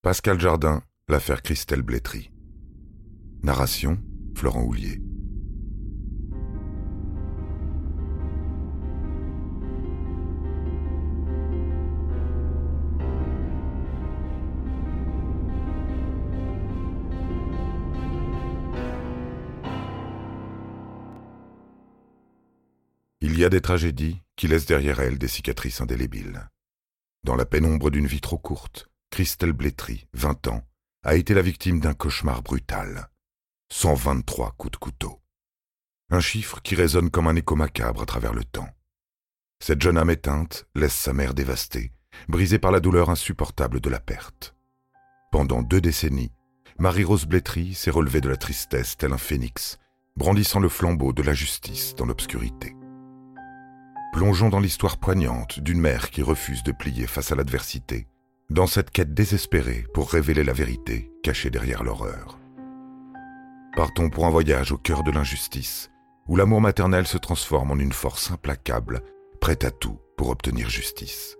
Pascal Jardin, l'affaire Christelle Blétry. Narration, Florent Houlier. Il y a des tragédies qui laissent derrière elles des cicatrices indélébiles. Dans la pénombre d'une vie trop courte, Christelle Blétry, 20 ans, a été la victime d'un cauchemar brutal. 123 coups de couteau. Un chiffre qui résonne comme un écho macabre à travers le temps. Cette jeune âme éteinte laisse sa mère dévastée, brisée par la douleur insupportable de la perte. Pendant 2 décennies, Marie-Rose Blétry s'est relevée de la tristesse tel un phénix, brandissant le flambeau de la justice dans l'obscurité. Plongeons dans l'histoire poignante d'une mère qui refuse de plier face à l'adversité, dans cette quête désespérée pour révéler la vérité cachée derrière l'horreur. Partons pour un voyage au cœur de l'injustice, où l'amour maternel se transforme en une force implacable, prête à tout pour obtenir justice.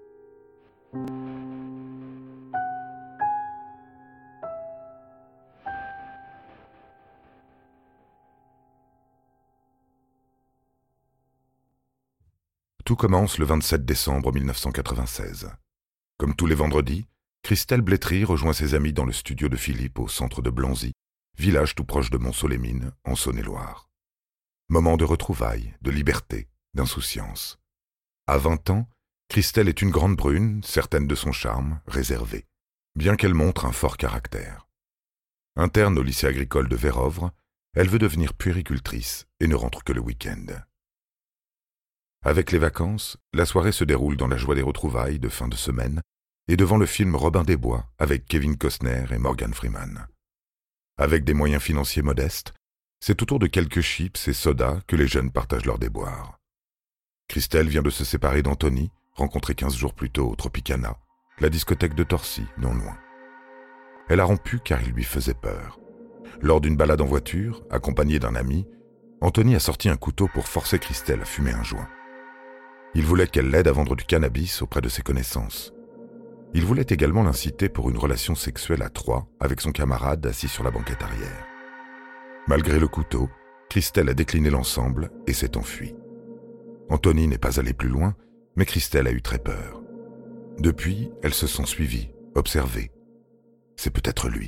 Tout commence le 27 décembre 1996. Comme tous les vendredis, Christelle Blétry rejoint ses amis dans le studio de Philippe au centre de Blanzy, village tout proche de Mont-Solémine, en Saône-et-Loire. Moment de retrouvailles, de liberté, d'insouciance. À 20 ans, Christelle est une grande brune, certaine de son charme, réservée, bien qu'elle montre un fort caractère. Interne au lycée agricole de Vérovre, elle veut devenir puéricultrice et ne rentre que le week-end. Avec les vacances, la soirée se déroule dans la joie des retrouvailles de fin de semaine et devant le film Robin des Bois avec Kevin Costner et Morgan Freeman. Avec des moyens financiers modestes, c'est autour de quelques chips et sodas que les jeunes partagent leurs déboires. Christelle vient de se séparer d'Anthony, rencontré 15 jours plus tôt au Tropicana, la discothèque de Torcy, non loin. Elle a rompu car il lui faisait peur. Lors d'une balade en voiture, accompagnée d'un ami, Anthony a sorti un couteau pour forcer Christelle à fumer un joint. Il voulait qu'elle l'aide à vendre du cannabis auprès de ses connaissances. Il voulait également l'inciter pour une relation sexuelle à 3 avec son camarade assis sur la banquette arrière. Malgré le couteau, Christelle a décliné l'ensemble et s'est enfuie. Anthony n'est pas allé plus loin, mais Christelle a eu très peur. Depuis, elle se sent suivie, observée. C'est peut-être lui.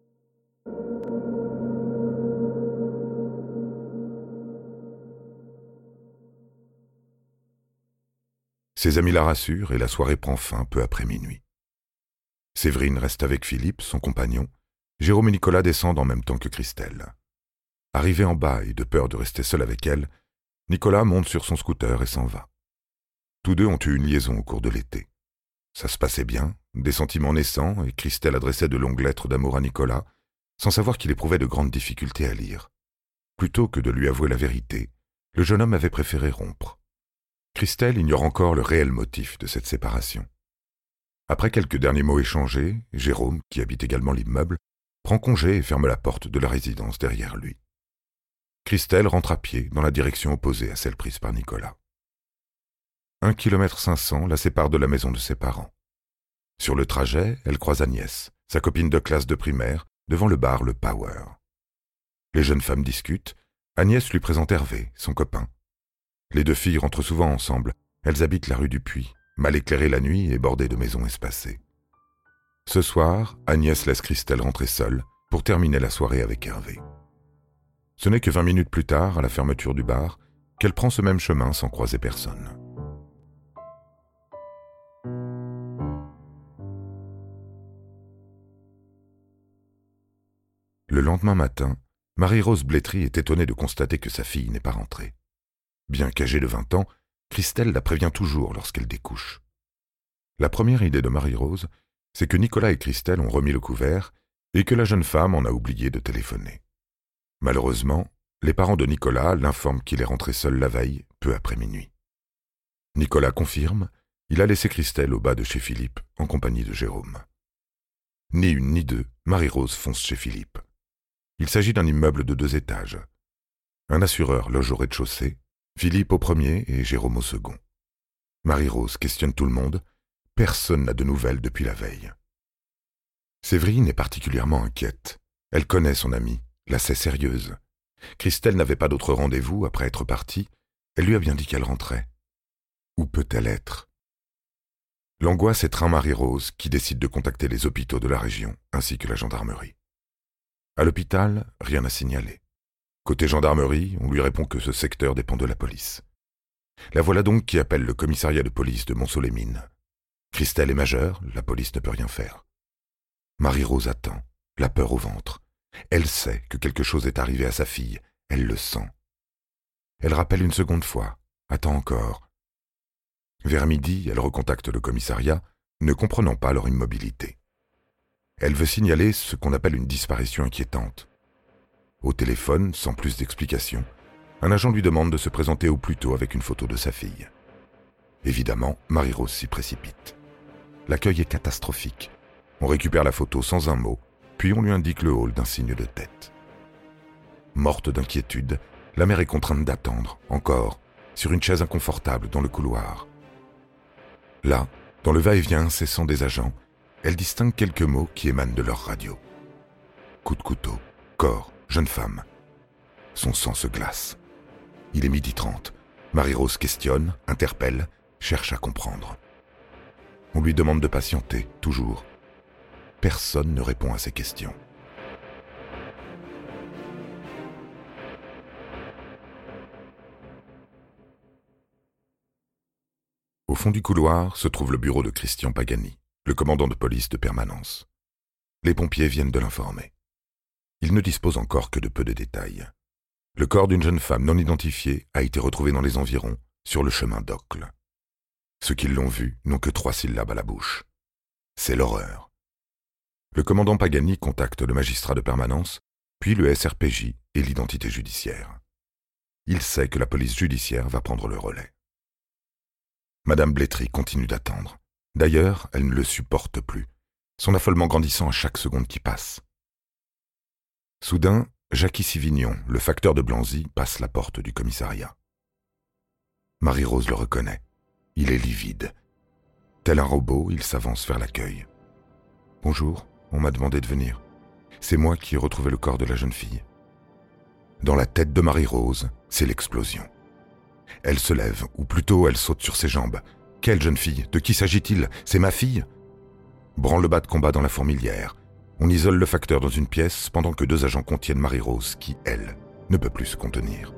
Ses amis la rassurent et la soirée prend fin peu après minuit. Séverine reste avec Philippe, son compagnon. Jérôme et Nicolas descendent en même temps que Christelle. Arrivé en bas et de peur de rester seul avec elle, Nicolas monte sur son scooter et s'en va. Tous deux ont eu une liaison au cours de l'été. Ça se passait bien, des sentiments naissants, et Christelle adressait de longues lettres d'amour à Nicolas, sans savoir qu'il éprouvait de grandes difficultés à lire. Plutôt que de lui avouer la vérité, le jeune homme avait préféré rompre. Christelle ignore encore le réel motif de cette séparation. Après quelques derniers mots échangés, Jérôme, qui habite également l'immeuble, prend congé et ferme la porte de la résidence derrière lui. Christelle rentre à pied dans la direction opposée à celle prise par Nicolas. 1,5 km la sépare de la maison de ses parents. Sur le trajet, elle croise Agnès, sa copine de classe de primaire, devant le bar Le Power. Les jeunes femmes discutent. Agnès lui présente Hervé, son copain. Les 2 filles rentrent souvent ensemble. Elles habitent la rue du Puy, mal éclairée la nuit et bordée de maisons espacées. Ce soir, Agnès laisse Christelle rentrer seule pour terminer la soirée avec Hervé. Ce n'est que 20 minutes plus tard, à la fermeture du bar, qu'elle prend ce même chemin sans croiser personne. Le lendemain matin, Marie-Rose Blétry est étonnée de constater que sa fille n'est pas rentrée. Bien qu'âgée de 20 ans, Christelle la prévient toujours lorsqu'elle découche. La première idée de Marie-Rose, c'est que Nicolas et Christelle ont remis le couvert et que la jeune femme en a oublié de téléphoner. Malheureusement, les parents de Nicolas l'informent qu'il est rentré seul la veille, peu après minuit. Nicolas confirme, il a laissé Christelle au bas de chez Philippe, en compagnie de Jérôme. Ni une ni deux, Marie-Rose fonce chez Philippe. Il s'agit d'un immeuble de 2 étages. Un assureur loge au rez-de-chaussée, Philippe au premier et Jérôme au second. Marie-Rose questionne tout le monde. Personne n'a de nouvelles depuis la veille. Séverine est particulièrement inquiète. Elle connaît son amie, la sait sérieuse. Christelle n'avait pas d'autre rendez-vous après être partie. Elle lui a bien dit qu'elle rentrait. Où peut-elle être? L'angoisse étreint Marie-Rose, qui décide de contacter les hôpitaux de la région, ainsi que la gendarmerie. À l'hôpital, rien à signaler. Côté gendarmerie, on lui répond que ce secteur dépend de la police. La voilà donc qui appelle le commissariat de police de Montceau-les-Mines. Christelle est majeure, la police ne peut rien faire. Marie-Rose attend, la peur au ventre. Elle sait que quelque chose est arrivé à sa fille, elle le sent. Elle rappelle une seconde fois, attend encore. Vers midi, elle recontacte le commissariat, ne comprenant pas leur immobilité. Elle veut signaler ce qu'on appelle une disparition inquiétante. Au téléphone, sans plus d'explications, un agent lui demande de se présenter au plus tôt avec une photo de sa fille. Évidemment, Marie-Rose s'y précipite. L'accueil est catastrophique. On récupère la photo sans un mot, puis on lui indique le hall d'un signe de tête. Morte d'inquiétude, la mère est contrainte d'attendre, encore, sur une chaise inconfortable dans le couloir. Là, dans le va-et-vient incessant des agents, elle distingue quelques mots qui émanent de leur radio. Coup de couteau, corps, jeune femme. Son sang se glace. Il est 12h30. Marie-Rose questionne, interpelle, cherche à comprendre. On lui demande de patienter, toujours. Personne ne répond à ses questions. Au fond du couloir se trouve le bureau de Christian Pagani, le commandant de police de permanence. Les pompiers viennent de l'informer. Il ne dispose encore que de peu de détails. Le corps d'une jeune femme non identifiée a été retrouvé dans les environs, sur le chemin d'Ocles. Ceux qui l'ont vu n'ont que 3 syllabes à la bouche. C'est l'horreur. Le commandant Pagani contacte le magistrat de permanence, puis le SRPJ et l'identité judiciaire. Il sait que la police judiciaire va prendre le relais. Madame Blétry continue d'attendre. D'ailleurs, elle ne le supporte plus, son affolement grandissant à chaque seconde qui passe. Soudain, Jackie Sivignon, le facteur de Blanzy, passe la porte du commissariat. Marie-Rose le reconnaît. Il est livide. Tel un robot, il s'avance vers l'accueil. « Bonjour, on m'a demandé de venir. C'est moi qui ai retrouvé le corps de la jeune fille. » Dans la tête de Marie-Rose, c'est l'explosion. Elle se lève, ou plutôt elle saute sur ses jambes. « Quelle jeune fille? De qui s'agit-il? C'est ma fille ?» Branle-bas de combat dans la fourmilière. On isole le facteur dans une pièce pendant que 2 agents contiennent Marie-Rose qui, elle, ne peut plus se contenir.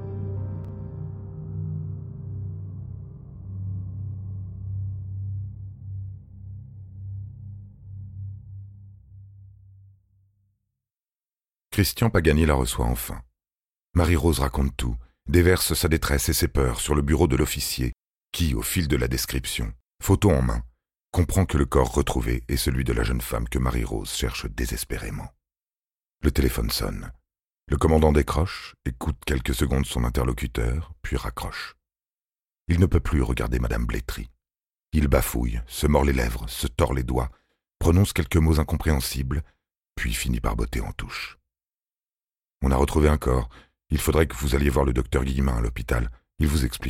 Christian Pagani la reçoit enfin. Marie-Rose raconte tout, déverse sa détresse et ses peurs sur le bureau de l'officier qui, au fil de la description, photo en main, comprend que le corps retrouvé est celui de la jeune femme que Marie-Rose cherche désespérément. Le téléphone sonne. Le commandant décroche, écoute quelques secondes son interlocuteur, puis raccroche. Il ne peut plus regarder Madame Blétry. Il bafouille, se mord les lèvres, se tord les doigts, prononce quelques mots incompréhensibles, puis finit par botter en touche. « On a retrouvé un corps. Il faudrait que vous alliez voir le docteur Guillemin à l'hôpital. Il vous expliquera. »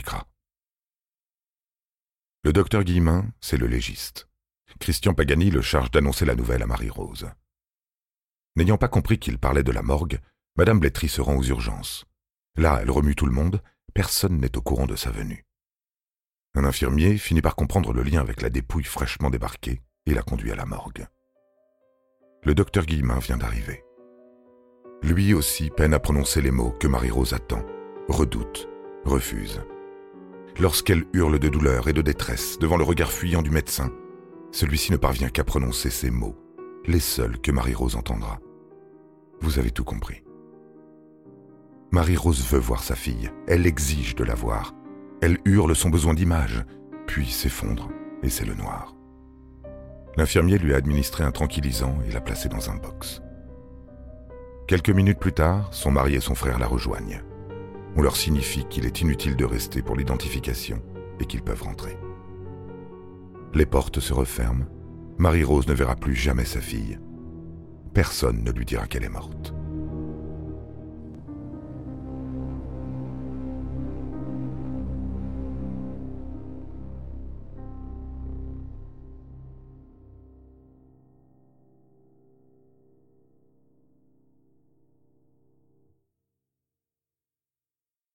Le docteur Guillemin, c'est le légiste. Christian Pagani le charge d'annoncer la nouvelle à Marie-Rose. N'ayant pas compris qu'il parlait de la morgue, Madame Blétry se rend aux urgences. Là, elle remue tout le monde, personne n'est au courant de sa venue. Un infirmier finit par comprendre le lien avec la dépouille fraîchement débarquée et la conduit à la morgue. Le docteur Guillemin vient d'arriver. Lui aussi peine à prononcer les mots que Marie-Rose attend, redoute, refuse. Lorsqu'elle hurle de douleur et de détresse devant le regard fuyant du médecin, celui-ci ne parvient qu'à prononcer ces mots, les seuls que Marie-Rose entendra. Vous avez tout compris. Marie-Rose veut voir sa fille, elle exige de la voir. Elle hurle son besoin d'image, puis s'effondre, et c'est le noir. L'infirmier lui a administré un tranquillisant et l'a placée dans un box. Quelques minutes plus tard, son mari et son frère la rejoignent. On leur signifie qu'il est inutile de rester pour l'identification et qu'ils peuvent rentrer. Les portes se referment. Marie-Rose ne verra plus jamais sa fille. Personne ne lui dira qu'elle est morte.